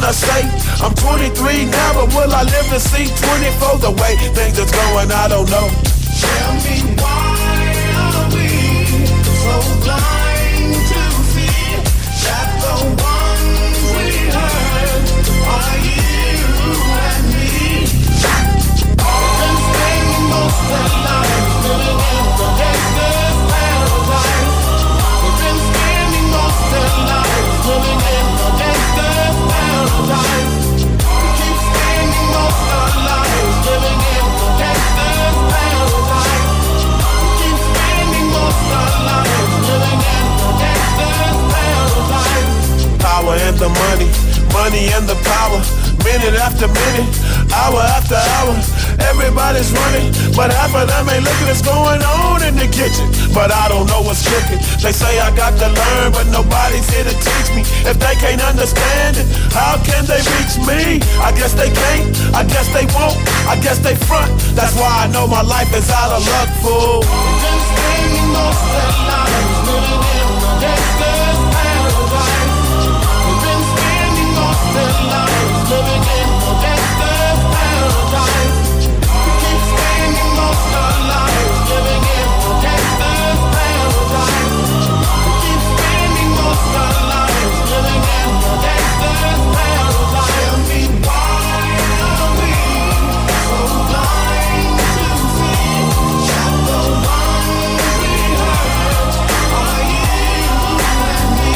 wanna say I'm 23 now, but will I live to see 24? The way things are going, I don't know. Tell me why are we so blind to see that the ones we hurt are you and me? We've been spending most of our lives living in the gangster's paradise. We've been spending most of our lives living in the gangster's paradise. We keep spending most of our lives living in the gangster's paradise. We keep spending most of our lives living in the gangster's paradise. Power and the money, money and the power. Minute after minute, hour after hour, everybody's running, but half of them ain't looking what's going on in the kitchen. But I don't know what's cooking. They say I got to learn, but nobody's here to teach me. If they can't understand it, how can they reach me? I guess they can't, I guess they won't, I guess they front. That's why I know my life is out of luck, fool. We've been spending most of our lives living in the gangster's paradise. We've been spending most of our lives living in the gangster's paradise. We keep spending most of our lives living in the gangster's paradise. We keep spending most of our lives living in the gangster's paradise. Tell me why are we so blind to see that the ones we hurt are you and me?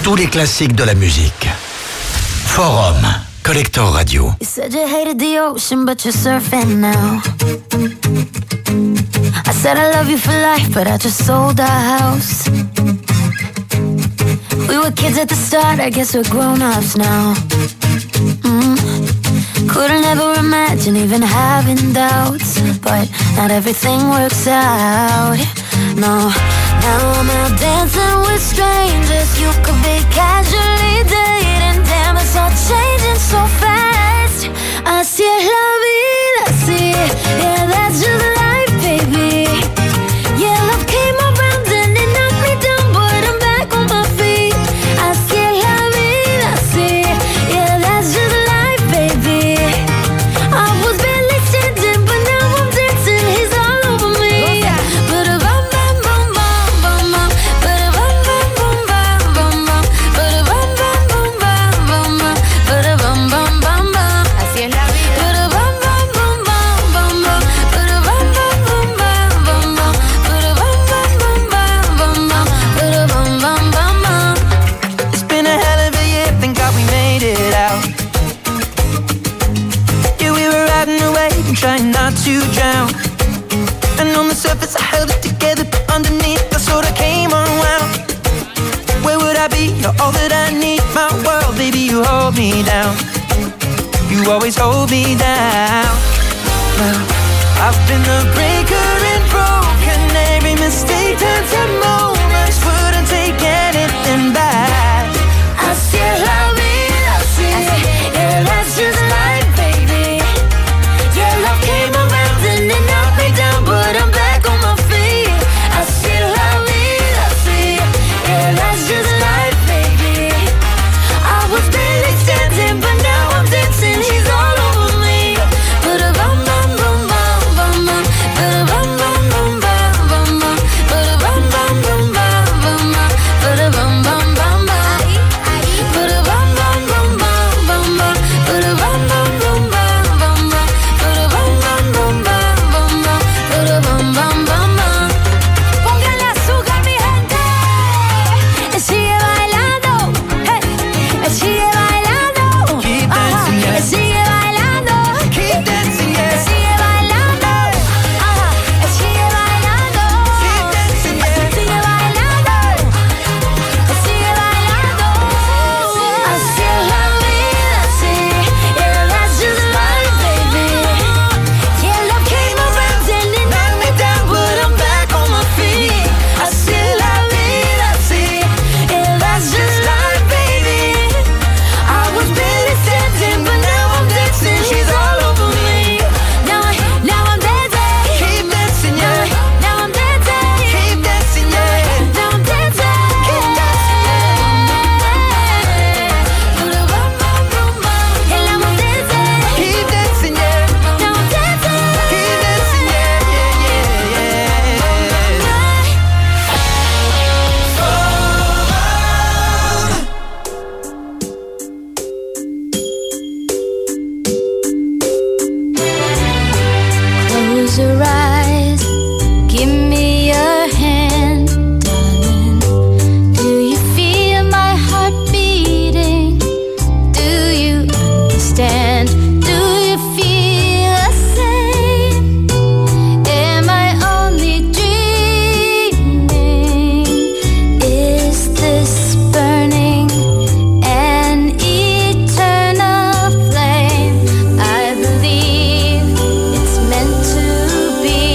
tous les classiques de la musique. Forum, Collector Radio. You said you hated the ocean, but you're surfing now. I said I love you for life, but I just sold our house. We were kids at the start, I guess we're grown-ups now. Couldn't ever imagine even having doubts, but not everything works out. No, now I'm out dancing with strangers. You could be casually dating. Damn, it's all changing so fast. Así es la vida, sí. Yeah, that's just life, baby. Yeah, love came around and it knocked me down, but I'm back on my feet. Así es la vida, sí. Yeah, that's just life, baby. I was barely standing, but now I'm dancing. He's all over me. Ba-da-bum, bum, bum, bum, bum, bum. Ba-da-bum, bum, bum, bum, bum, bum. Ba-da-bum, bum, bum, bum, bum, bum. Ba-da-bum, bum, bum, bum. Así es la vida. Ba-da-bum, bum, bum, bum, bum, bum. Ba-da-bum, bum, bum, bum, bum, bum. Ba-da-bum, bum, bum, bum, bum, bum. Ba-da-bum, bum, bum, bum. It's been a hell of a year, thank God we made it out. Yeah, we were riding away and trying not to drown. And on the surface I held it together, but underneath I sort of came unwound. Where would I be? You're all that I need, my world, baby, you hold me down. You always hold me down. Well, I've been the breaker and broken. Every mistake turns to moments, wouldn't take anything back. Así es la vida, sí. Yeah, that's just life, baby. Yeah, love came around and it knocked me down, but I'm back on my feet. Así es la vida, sí. Yeah, that's just life, baby. I was barely standing, but now I'm dancing. He's all over me. Ba-da-bum, bum, bum, bum, bum, bum. Ba-da-bum, bum, bum, bum, bum, bum. Ba-da-bum, bum, bum, bum, bum, bum. Ba-da-bum, bum, bum, bum. Ba-da-bum, bum, bum, bum, bum, bum. Ba-da-bum, bum, bum, bum, bum, bum. Ba-da-bum, bum, bum, bum, bum, bum. Ba-da-bum, bum, bum, bum. Póngale azúcar, mi gente. Sigue bailando, hey. Sigue bailando. Keep dancing, yeah. Sigue bailando. Keep dancing, yeah. Sigue bailando. Sigue bailando. Keep dancing, yeah. Sigue bailando. Sigue bailando. Así es la vida, sí. Yeah, that's just life, baby. Yeah, love came around and it knocked me down, but I'm back on my feet. Así es la vida, sí. Yeah, that's just life, baby. I was barely standing, but now I'm dancing. She's all over me. Now I'm dancing. Keep dancing, yeah. Now I'm dancing. Keep dancing, yeah. Now I'm dancing. Keep dancing, And now I'm dancing. Keep dancing, yeah. Now I'm dancing. Keep dancing, yeah, yeah, yeah, yeah. Close your eyes, give me your hand, darling. Do you feel my heart beating? Do you understand? Do you feel the same? Am I only dreaming? Is this burning an eternal flame? I believe it's meant to be.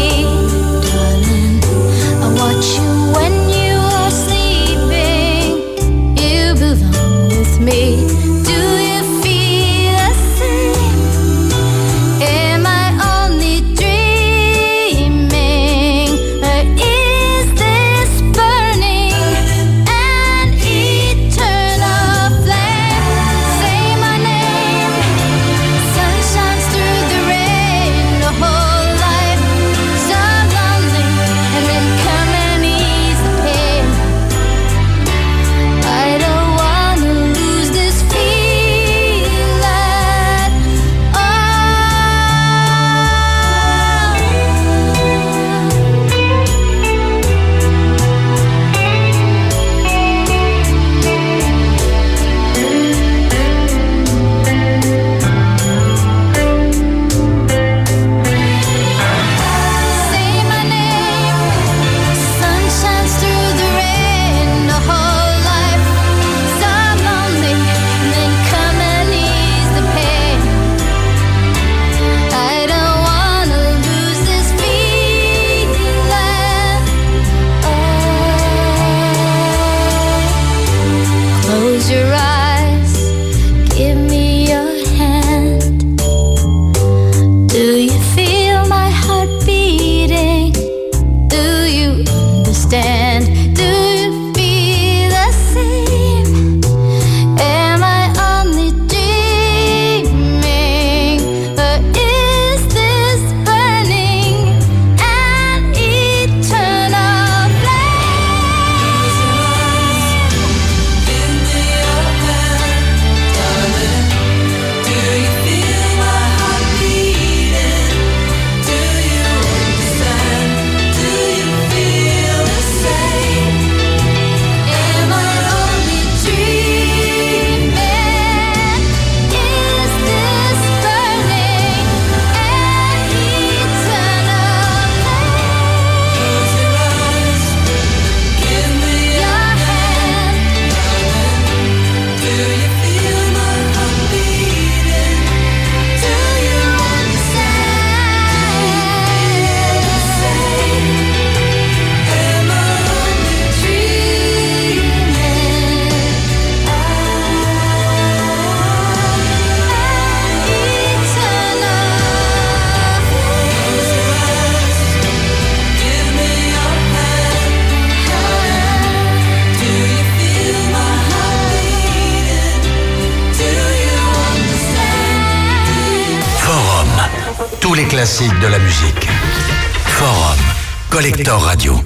classiques de la musique. Forum, Collector Radio.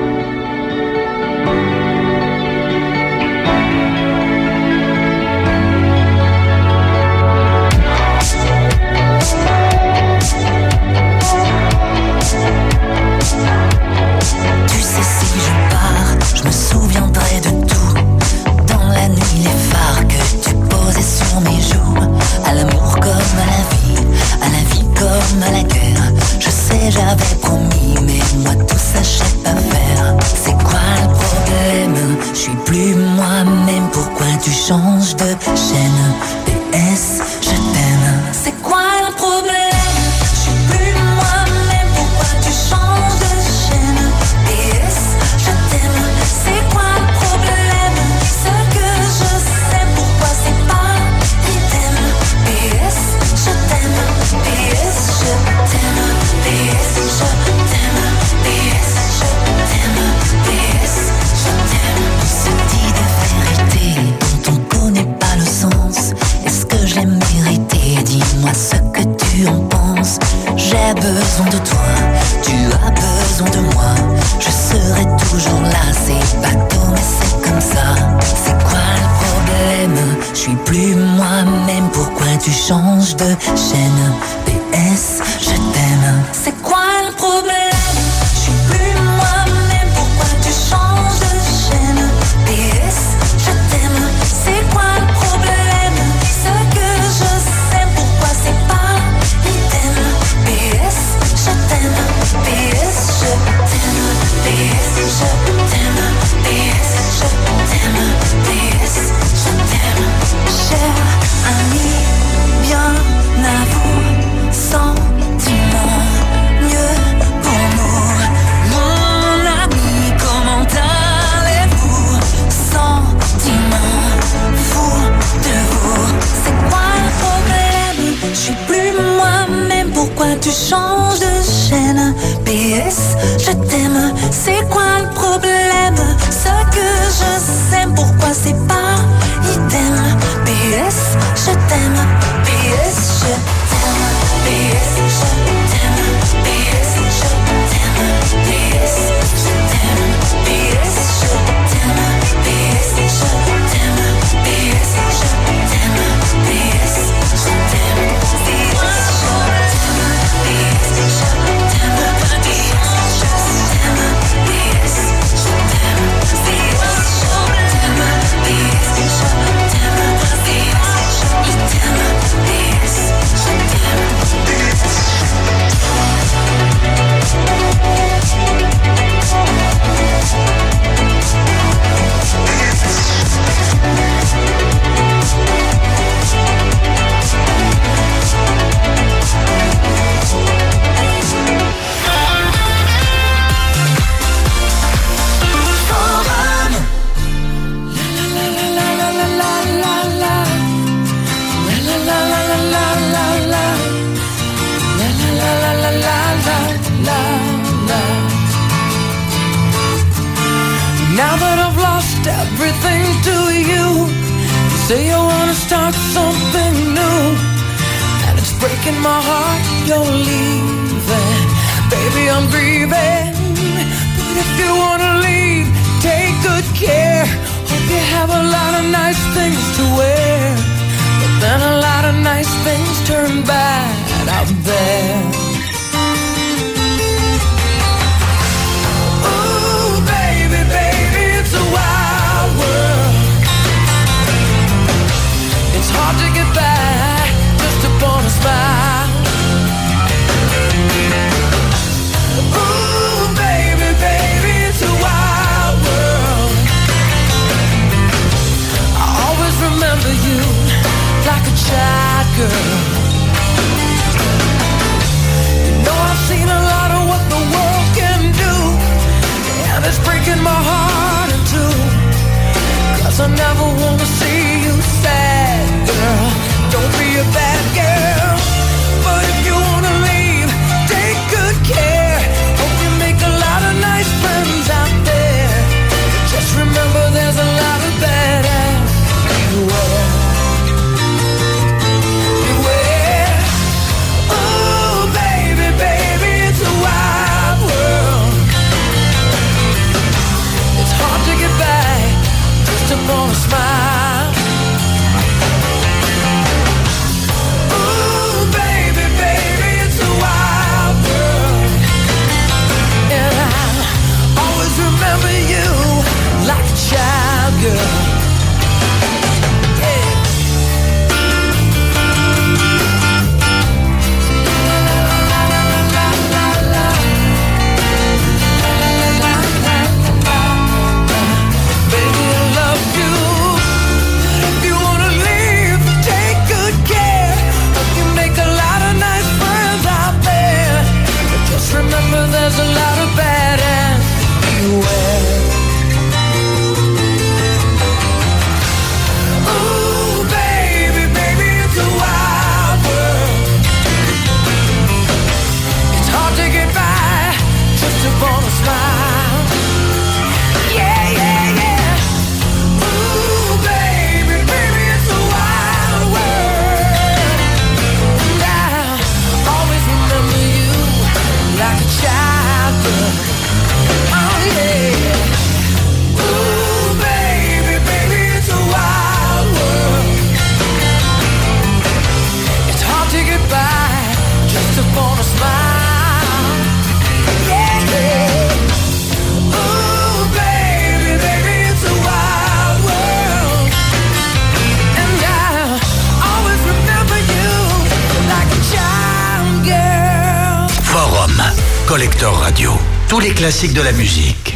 Tu sais, si je pars, je me souviendrai de tout. Dans la nuit, les phares que tu posais sur mes joues. À l'amour comme à la vie comme à la guerre. Je sais, j'avais promis, mais moi tout ça je sais pas faire. C'est quoi le problème? Je suis plus moi-même, pourquoi tu changes de chaîne? PS, je t'aime. C'est quoi le problème? Je suis plus moi-même, pourquoi tu changes de chaîne? PS, je t'aime. C'est quoi le problème? Ce que je sais, pourquoi c'est pas idem? PS, je t'aime. PS, je t'aime. PS, je t'aime. PS, je t'aime. PS, je t'aime. On se dit des vérités dont on connaît pas le sens. Est-ce que je l'ai mérité? Dis-moi ce que tu en penses. J'ai besoin de toi, tu as besoin de moi. Je serai toujours là, c'est bateau mais c'est comme ça. C'est quoi le problème? Je suis plus moi-même, pourquoi tu changes de chaîne? PS, je t'aime. C'est quoi le problème? Je suis plus moi-même, pourquoi tu changes de chaîne? PS, je t'aime. C'est quoi le problème? Ce que je sais, pourquoi c'est pas idem? PS, je t'aime. PS, je t'aime. PS, je t'aime. PS, je t'aime. PS, je t'aime. Cher ami, bien à vous, sentiment, mieux pour nous. Mon ami, comment allez-vous? Sentiment, fou de vous. C'est quoi le problème? Je suis plus moi-même, pourquoi tu changes de chaîne? PS, je t'aime. C'est quoi le problème? Ce que je sais, pourquoi c'est pas idem? PS, je t'aime. PS, je t'aime. PS, je t'aime. PS, je t'aime. PS, je t'aime. PS, je t'aime. PS, je t'aime. PS, je t'aime. PS, je t'aime. Now that I've lost everything to you, you say you wanna start something new, and it's breaking my heart you're leaving. Baby, I'm grieving, but if you wanna leave, take good care. Hope you have a lot of nice things to wear, but then a lot of nice things turn bad out there. It's a wild world. It's hard to get by just upon a smile. Ooh, baby, baby, it's a wild world. I always remember you like a child girl. Collector Radio. Tous les classiques de la musique.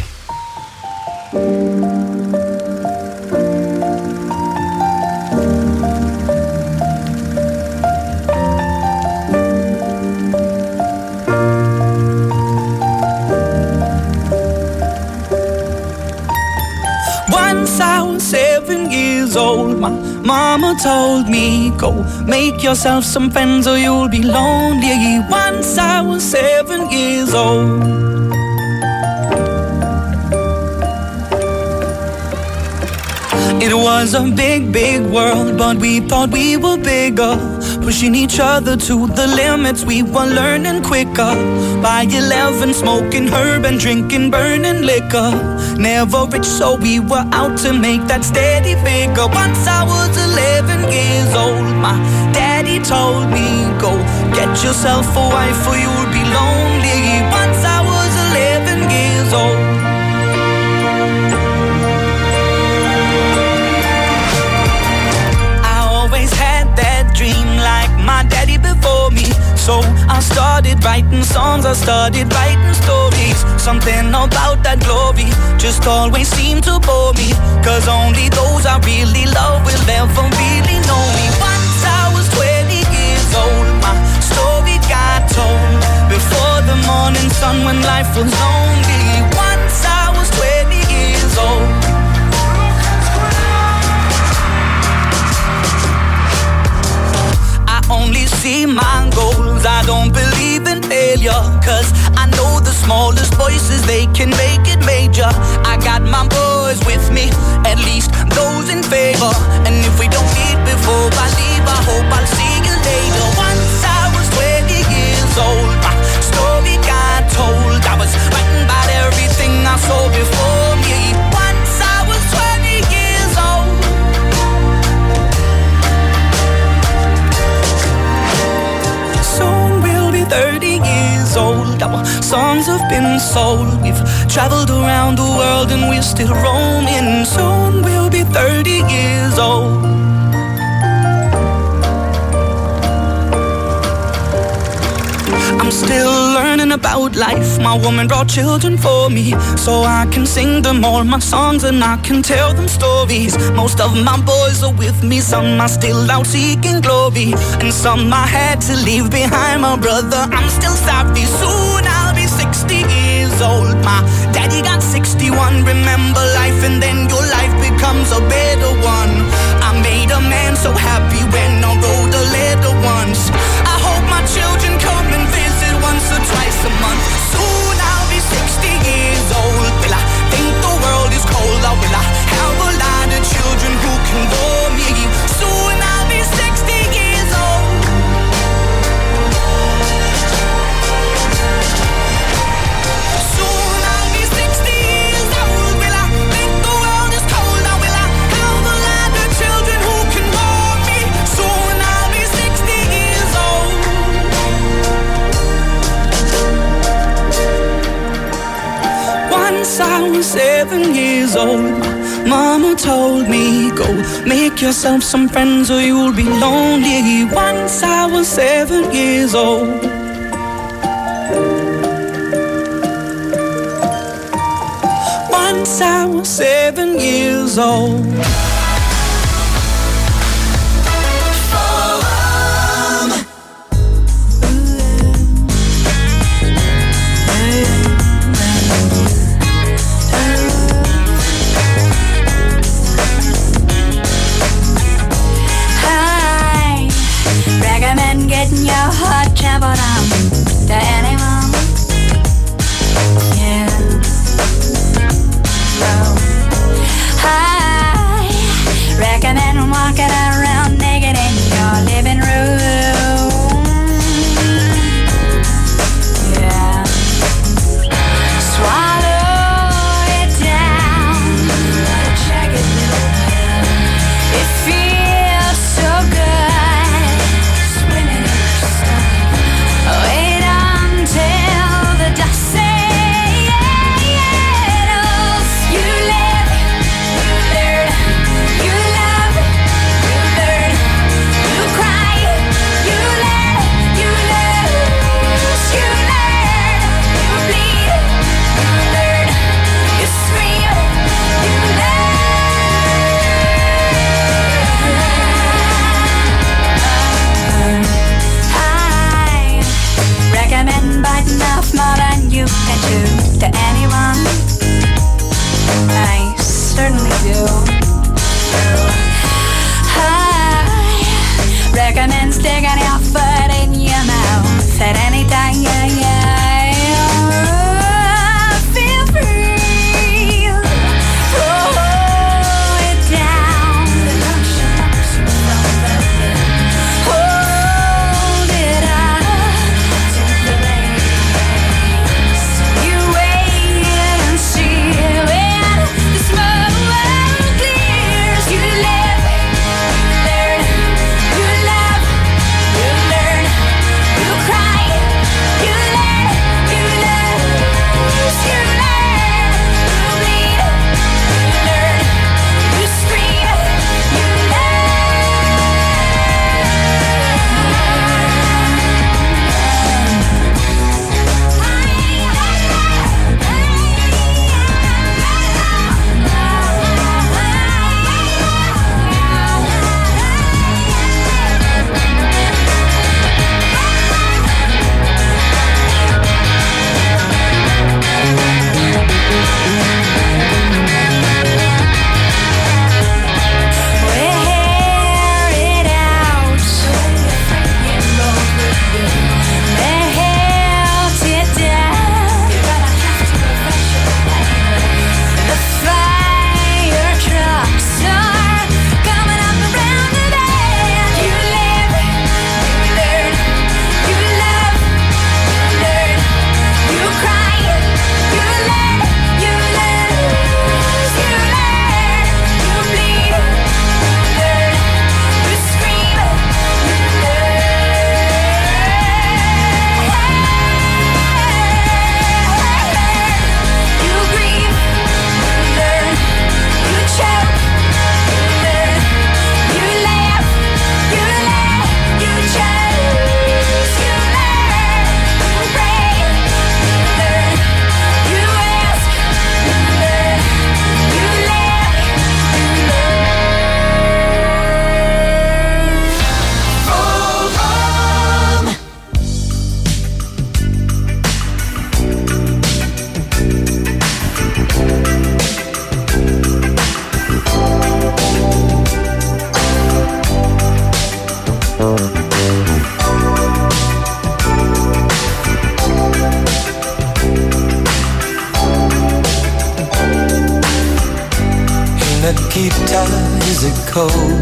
Once I was 7 years old, my mama told me, go make yourself some friends or you'll be lonely. Once I was 7 years old. It was a big, big world, but we thought we were bigger, pushing each other to the limits. We were learning quicker. By 11, smoking herb and drinking burning liquor. Never rich, so we were out to make that steady figure. Once I was 11 years old, my daddy told me, go get yourself a wife or you'll be lonely. Once I was 11 years old. Dream like my daddy before me. So I started writing songs, I started writing stories. Something about that glory just always seemed to bore me, cause only those I really love will ever really know me. Once I was 20 years old, my story got told before the morning sun when life was lonely. Once I was 20 years old. Only see my goals, I don't believe in failure, cause I know the smallest voices, they can make it major. I got my boys with me, at least those in favor. And if we don't meet before I leave, I hope I'll see you later. Once I was 20 years old, my story got told. I was writing about everything I saw before me. Once I was 20 years old. Soon we'll be 30 years old. Our songs have been sold. We've traveled around the world and we're still roaming. Soon we'll be 30 years old. I'm still learning about life. My woman brought children for me, so I can sing them all my songs and I can tell them stories. Most of my boys are with me, some are still out seeking glory, and some I had to leave behind. My brother, I'm still sorry. Soon I'll be 60 years old. My daddy got 61. Remember life and then your life becomes a better one. I made a man so happy when I wrote a letter once. I hope my children come and visit once or twice a month. Soon I'll be 60 years old. Will I think the world is cold, or will I have a lot of children who can bore me? Soon I'll be 60 years old. Soon I'll be 60 years old. Will I think the world is cold, or will I have a lot of children who can bore me? Soon I'll be 60 years old. Once I was 7 years old, mama told me, go make yourself some friends or you'll be lonely. Once I was 7 years old. Once I was 7 years old. Getting your heart trampled on to anyone. Yeah. So, hi, Nikita, is it cold?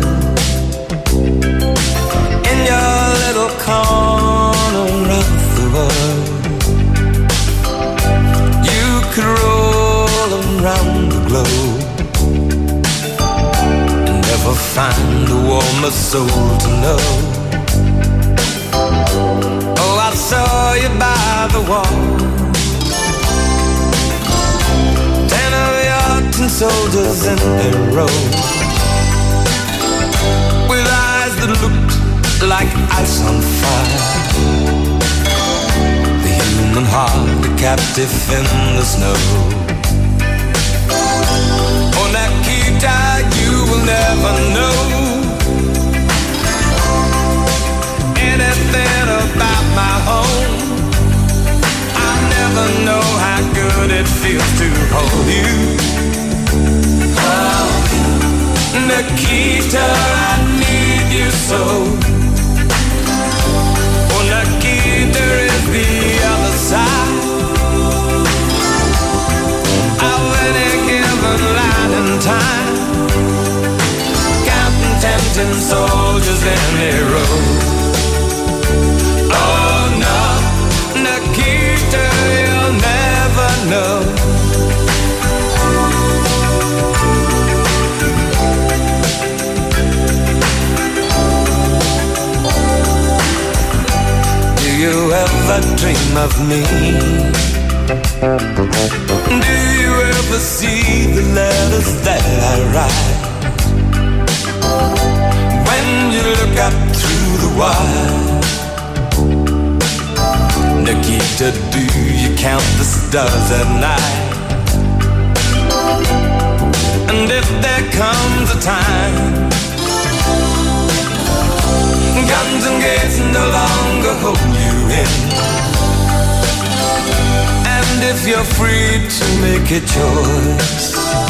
In your little corner of the world, you could roll around the globe and never find a warmer soul to know. Oh, I saw you by the wall, 10 of your tin soldiers in a row, with eyes that looked like ice on fire. The human heart, a captive in the snow. Oh, Nikita, you will never know anything about my home. I'll never know how good it feels to hold you. Oh, Nikita, I need you so. Oh, Nikita is the other side of any given line in time, counting 10 soldiers in a row. Oh no, Nikita, you'll never know. Do you ever dream of me? Do you ever see the letters that I write? When you look up through the wire, Nikita, do you count the stars at night? And if there comes a time guns and gates no longer hold you in, and if you're free to make a choice,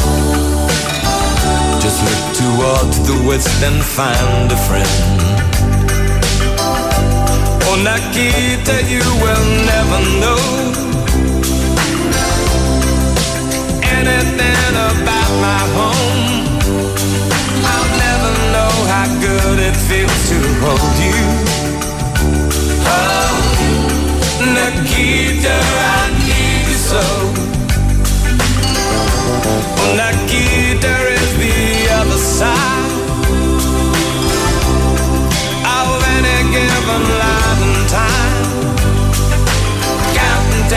just look towards the west and find a friend. Oh, Nikita, you will never know anything about my home. I'll never know how good it feels to hold you. Oh, Nikita, I need you so. Oh, Nikita is the other side of any given line and time, counting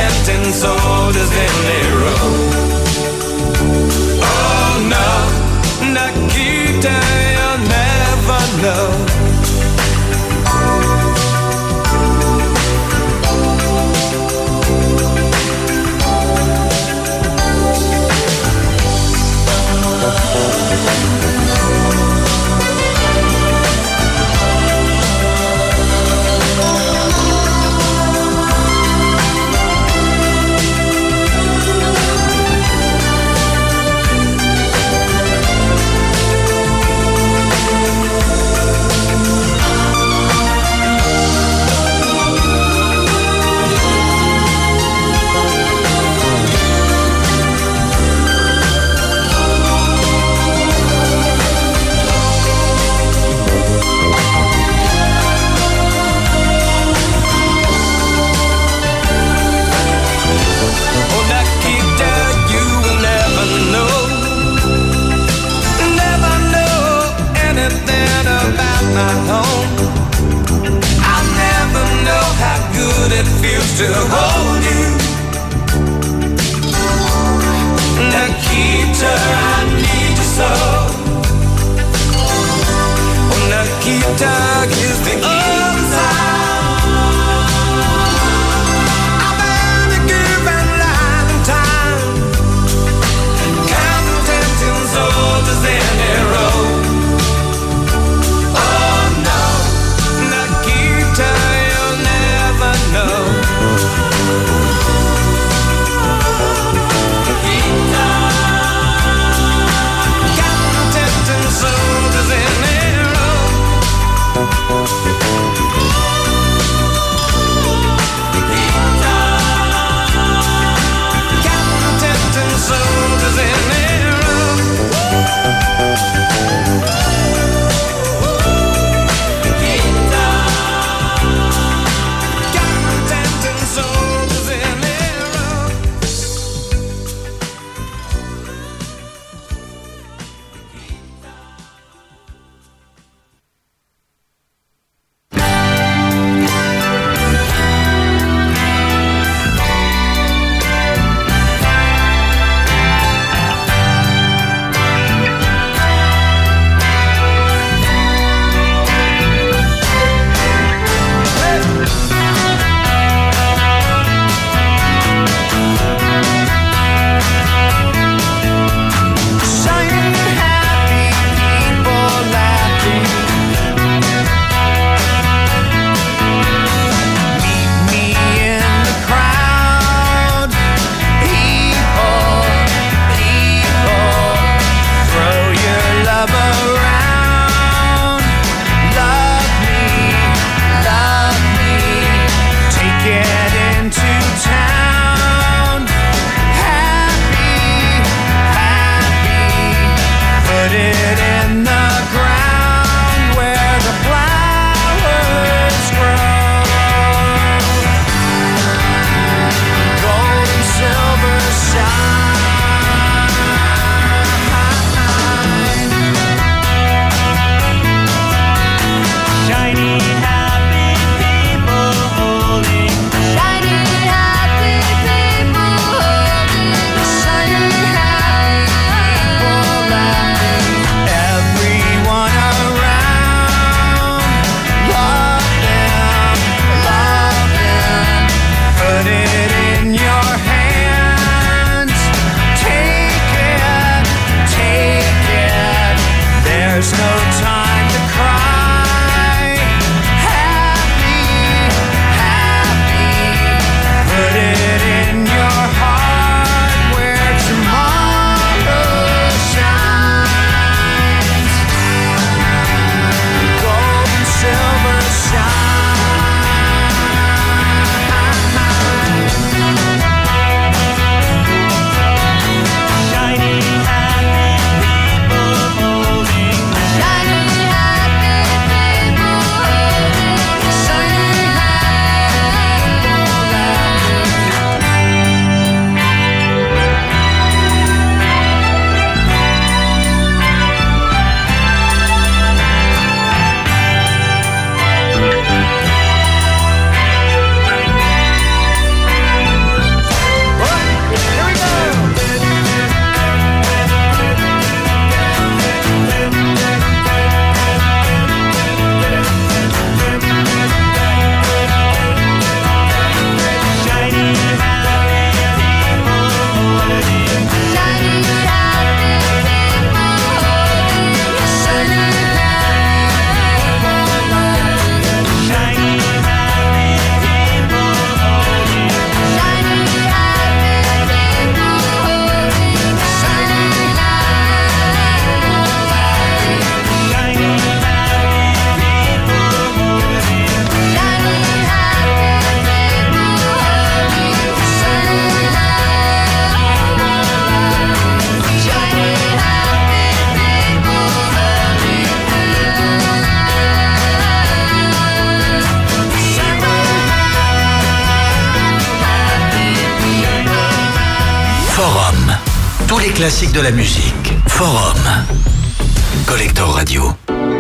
Forum. Tous les classiques de la musique. Forum. Collector Radio.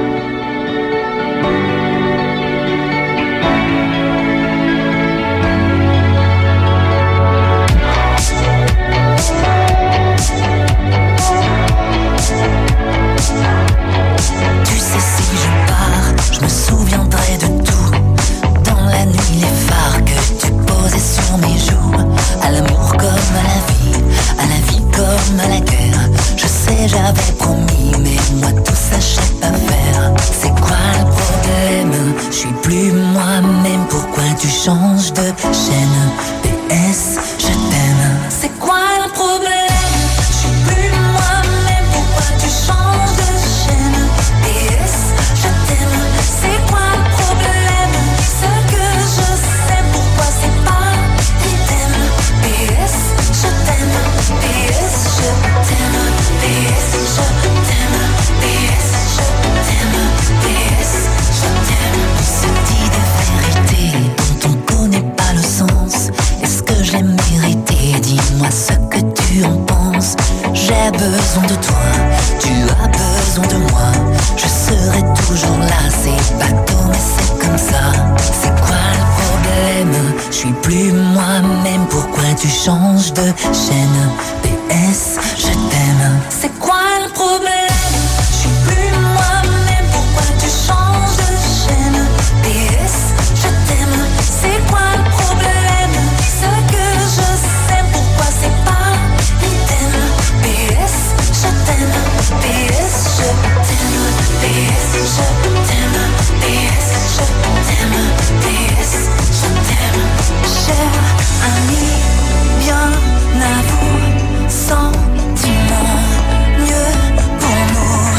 Tu sais, si je pars, je me souviendrai de tout. Dans la nuit, les phares que tu posais sur mes joues. À l'amour comme à la vie comme à la guerre. Je sais, j'avais promis, mais moi tout ça je sais pas faire. C'est quoi le problème? Je suis plus moi-même, pourquoi tu changes de chaîne? PS, je t'aime. C'est quoi le problème? Je suis plus moi-même, pourquoi tu changes de chaîne? PS, je t'aime. C'est quoi le problème? Ce que je sais, pourquoi c'est pas idem? PS, je t'aime. PS, je t'aime. PS, je t'aime. PS, je t'aime. PS, je t'aime. On se dit des vérités dont on connaît pas le sens. Est-ce que je l'ai mérité? Dis-moi ce que tu en penses. J'ai besoin de toi, tu as besoin de moi. Je serai toujours là, c'est bateau mais c'est comme ça. C'est quoi le problème? Je suis plus moi-même, pourquoi tu changes de chaîne? PS, je t'aime. C'est quoi le problème? Je suis plus moi-même, pourquoi tu changes de chaîne? PS, je t'aime. C'est quoi le problème? Ce que je sais, pourquoi c'est pas idem? PS, je t'aime. PS, je t'aime. PS, je t'aime. PS, je t'aime. PS, je t'aime. Cher ami, bien à vous, sentiment, mieux pour nous.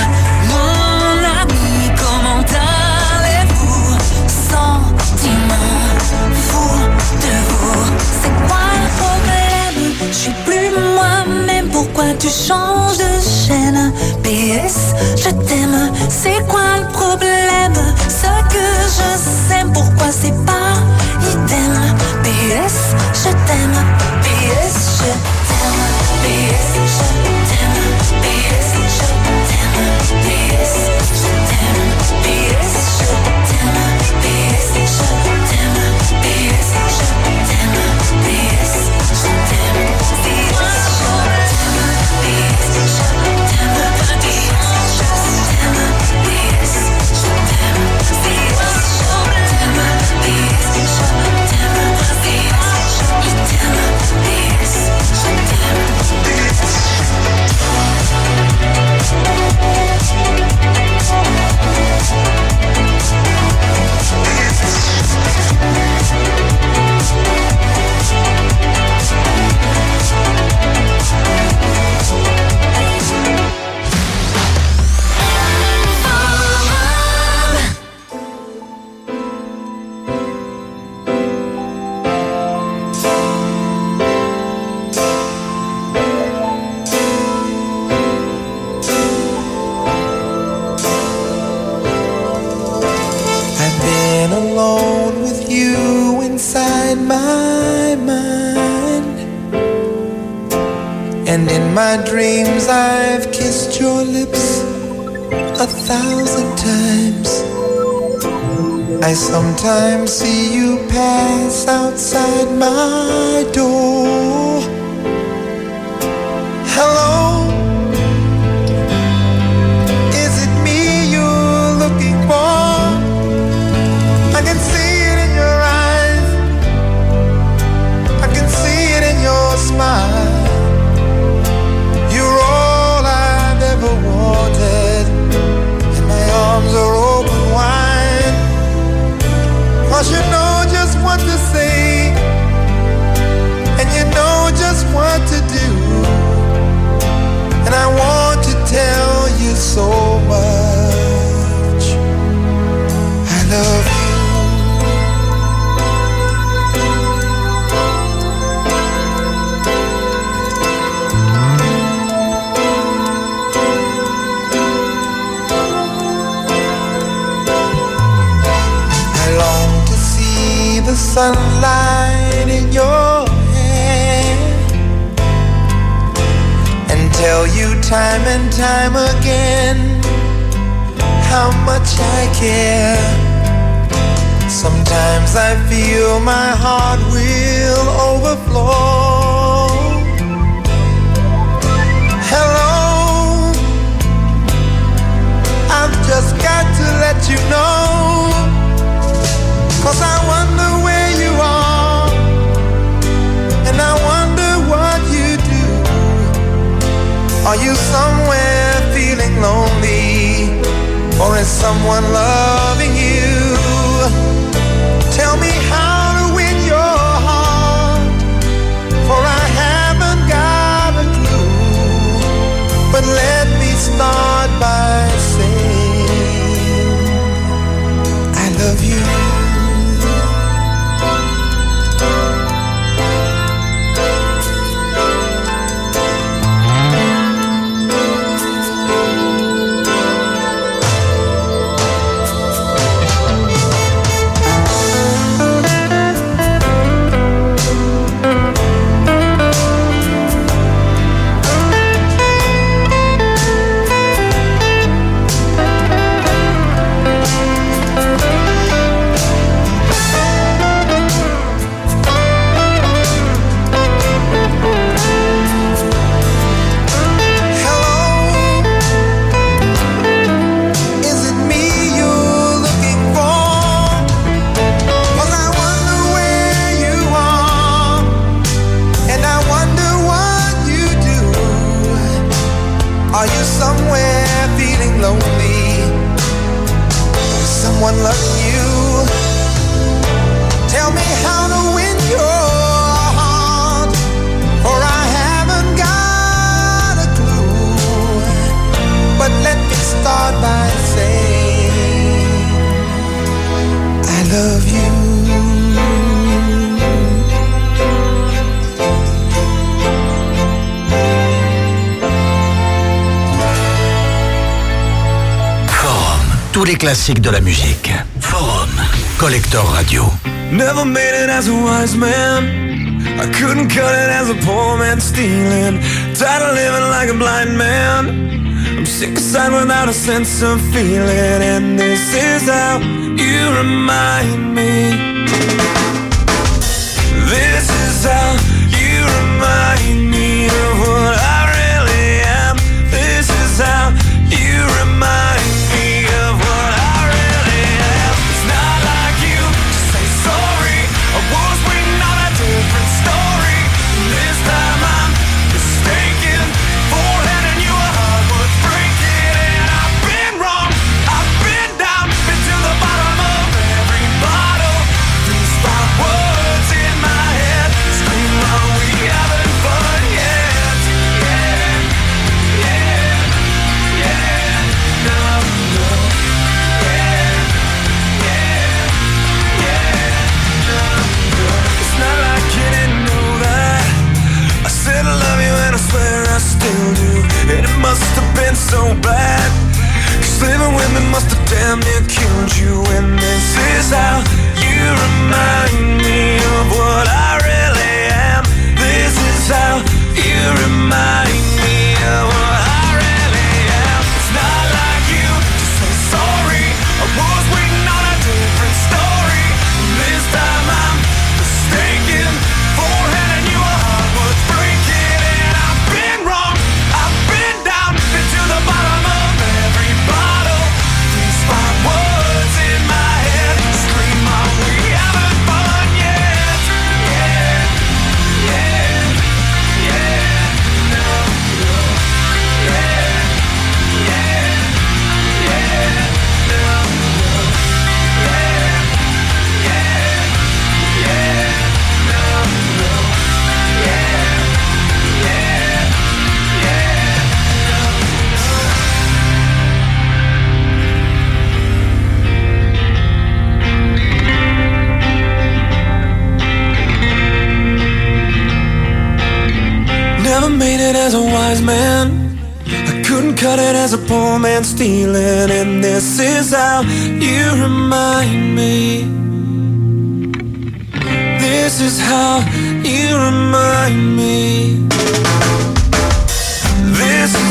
Mon ami, comment allez-vous? Sentiment, fou de vous. C'est quoi le problème? Je suis plus moi-même, pourquoi tu changes de chaîne? PS, je t'aime. C'est quoi le problème? Ce que je sais, pourquoi c'est pas idem? PS, je t'aime. PS, je t'aime. PS, je t'aime. PS, je t'aime. PS, je t'aime. PS, je t'aime. PS, je t'aime. PS, je t'aime. PS, je t'aime. my dreams I've kissed your lips 1,000 times. I sometimes see you pass outside my door. Hello, is it me you're looking for? I can see it in your eyes, I can see it in your smile. You're all I've ever wanted, and my arms are open wide. 'Cause you know just what to say, and you know just what to do. And I want to tell you so much. I love you. I long to see the sunlight in your hair, you time and time again how much I care. Sometimes I feel my heart will overflow. Hello, I've just got to let you know, 'cause I wonder where you are, and I wonder what you do. Are you somewhere feeling lonely, or is someone loving you? Tell me how to win your heart, for I haven't got a clue. But let me start by saying I love you. Loving you. Tell me how to win your heart, for I haven't got a clue. But let me start by saying I love you. Tous les classiques de la musique. Forum. Collector Radio. Never made it as a wise man. I couldn't cut it as a poor man stealing. Tired of living like a blind man. I'm sick aside without a sense of feeling. And this is how you remind me. This is how you remind me of what I really am. This is how you remind me of what I really am. It's not like you to say sorry. I was waiting on a different story. This time I'm mistaken for handing you a heart worth breaking. And I've been wrong, I've been down, been to the bottom of every bottle. These 5 words in my head scream, are we having fun yet? Yeah, yeah, yeah, no, no. Yeah, yeah, yeah, no, no. It's not like you didn't know that I said I love you and I swear I still do. And it must have been so bad, 'cause living with me must have damn near killed you. And this is how you remind me of what I really am. This is how you remind me of what I really am. It's not like you to say sorry. I was waiting on a different story. This time I'm mistaken for handing you a heart worth breaking. And I've been wrong, I've been down, been to the bottom of every bottle. These 5 words in my head scream, are we having fun yet? Yeah, yeah, yeah, no, no. Yeah, yeah, yeah, no, no. Yeah, yeah, yeah, no, no. Yeah, yeah, yeah, no, no. Never made it as a wise man. I couldn't cut it as a poor man stealing. And this is how you remind me. This is how you remind me. This is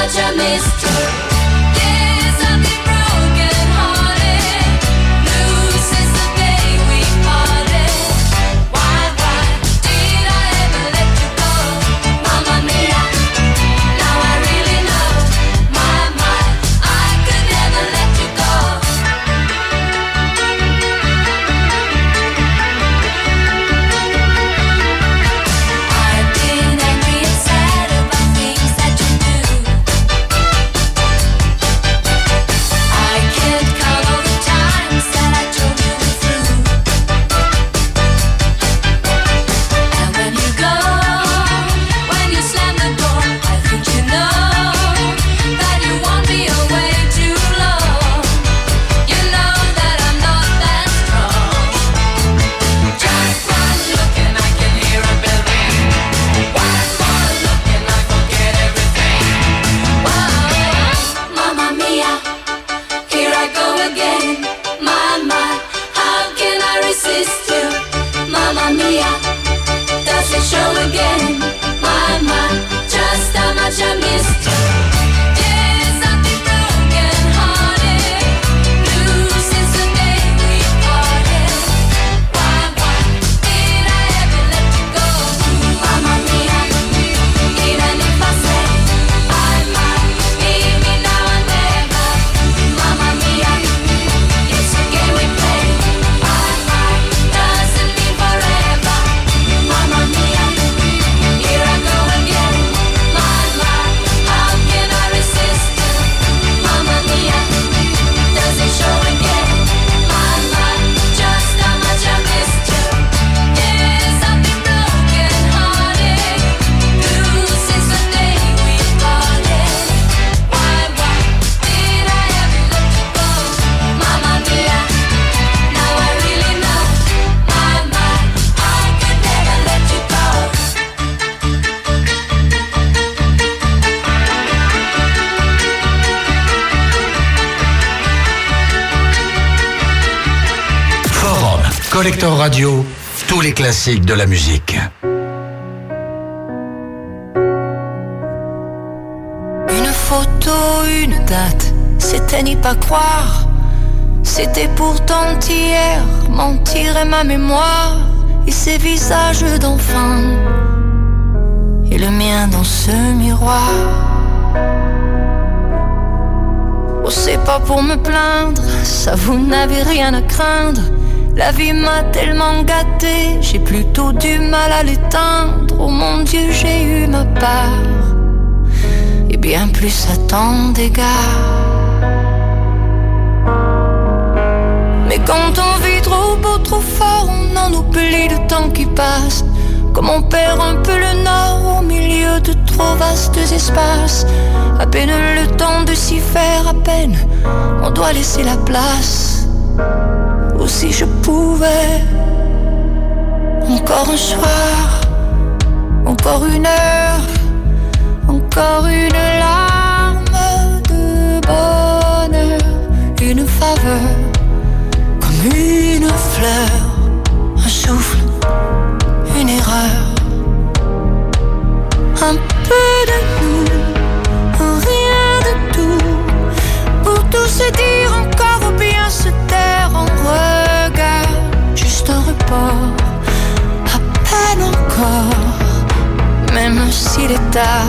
much I missed you. Yes, I've been broken hearted, blue since the day we parted. Why did I ever let you go? Mamma mia, now I really know. My, I could never let you go. I've been angry and sad about things that you do. I can't count all the times that I told you we're through. And when you go, when you slam the door, I think you know that you won't be away too long. You know that I'm not that strong. Just one look and I can hear a bell ring. One more look and I forget everything. Whoa, Mamma mia, here I go again. My, how can I resist you? Mamma mia, does it show again? My, just how much I missed you. Yes, I've been broken hearted, blue since the day we parted. Why did I ever let you go? Mamma mia, even if I say I might, maybe now and never. Mamma mia, it's a game we play. My, doesn't mean forever. Mamma mia, here I go again. My, how can I resist you? Mamma mia, does it show again? My, just how much I missed you. Yes, I've been broken hearted, blue since the day we parted. Why did I ever let you go? Mamma mia, now I really know. My, I could never let you go. Forum, Collector Radio, tous les classiques de la musique. Une photo, une date, c'était n'y pas croire. C'était pourtant hier, mentir est ma mémoire. Et ces visages d'enfants, et le mien dans ce miroir. Oh, c'est pas pour me plaindre, ça vous n'avez rien à craindre. La vie m'a tellement gâté, j'ai plutôt du mal à l'éteindre. Oh mon Dieu, j'ai eu ma part, et bien plus à tant d'égards. Mais quand on vit trop beau, trop fort, on en oublie le temps qui passe. Comme on perd un peu le nord au milieu de trop vastes espaces. À peine le temps de s'y faire, à peine on doit laisser la place. Ou si je pouvais, encore un soir, encore une heure, encore une larme de bonheur, une faveur, comme une fleur, un souffle, une erreur, un peu de nous, rien de tout, pour tout se dire encore ou bien se taire en regard, juste un report, à peine encore, même s'il est tard.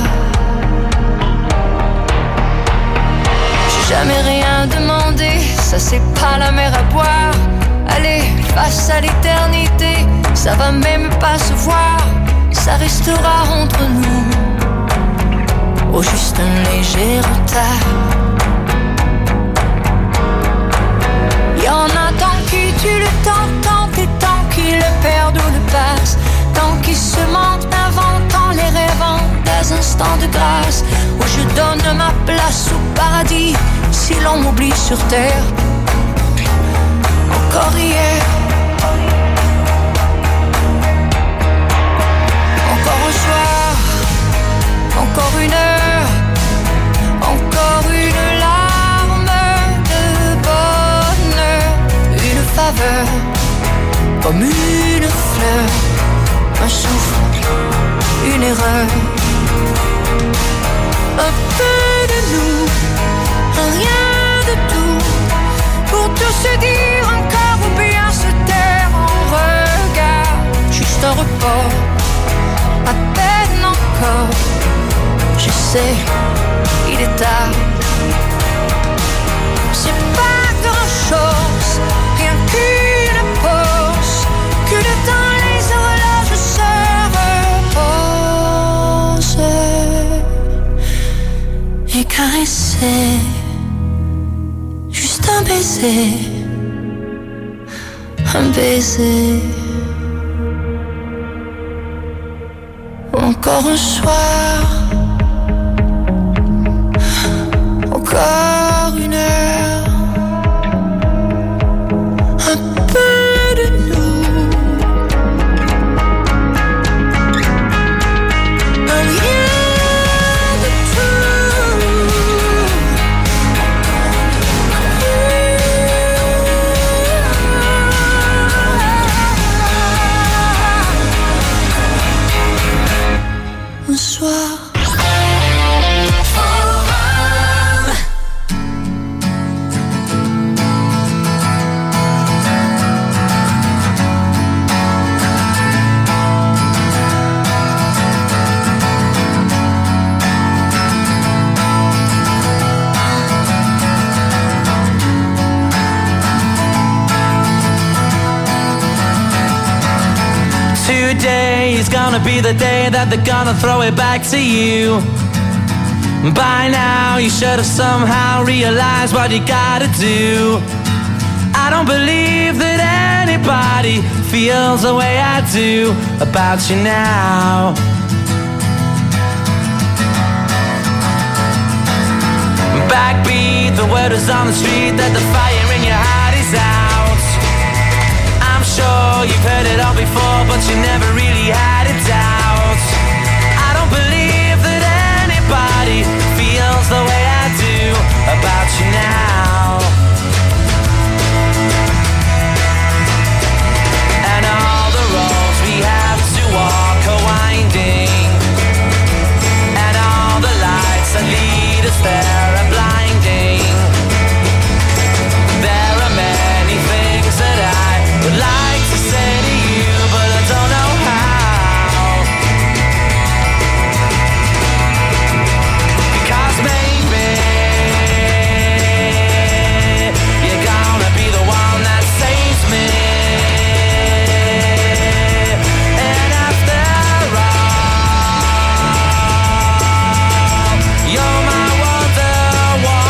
J'ai jamais rien demandé, ça c'est pas la mer à boire. Allez, face à l'éternité, ça va même pas se voir, ça restera entre nous, oh juste un léger retard. Y'en a tant qui tuent le temps, tant et tant qui le perdent ou le passent, tant qui se mentent, inventant les rêvant des instants de grâce, où je donne ma place au paradis, si l'on m'oublie sur terre. Encore hier, encore un soir, encore une heure, encore une larme de bonheur, une faveur, comme une fleur, un souffle, une erreur, Un peu de nous, rien de tout, pour tout se dire encore ou bien se taire en regard. Juste un report, à peine encore. Je sais, il est tard. C'est pas grand-chose, rien qu'une pause, que le temps les horloges se reposent. Et caresser, juste un baiser, un baiser. Encore un soir, encore une heure, un peu de nous, rien de tout. Un soir. Today is gonna be the day that they're gonna throw it back to you. By now you should have somehow realized what you gotta do. I don't believe that anybody feels the way I do about you now. Backbeat, the word is on the street that the fire in your heart is out. I'm sure you've heard it all before, but you never really had it out. I don't believe that anybody feels the way I do about you now. And all the roads we have to walk are winding, and all the lights that lead us there are blinding. There are many things that I would like to say to you, but I don't know how. Because maybe you're gonna be the one that saves me. And after all, you're my Wonderwall.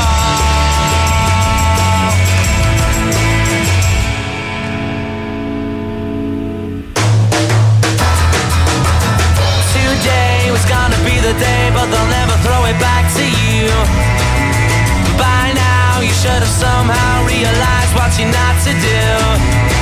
Today was gonna be the day, but they'll never throw it back to you. By now you should have somehow realized what you're not to do.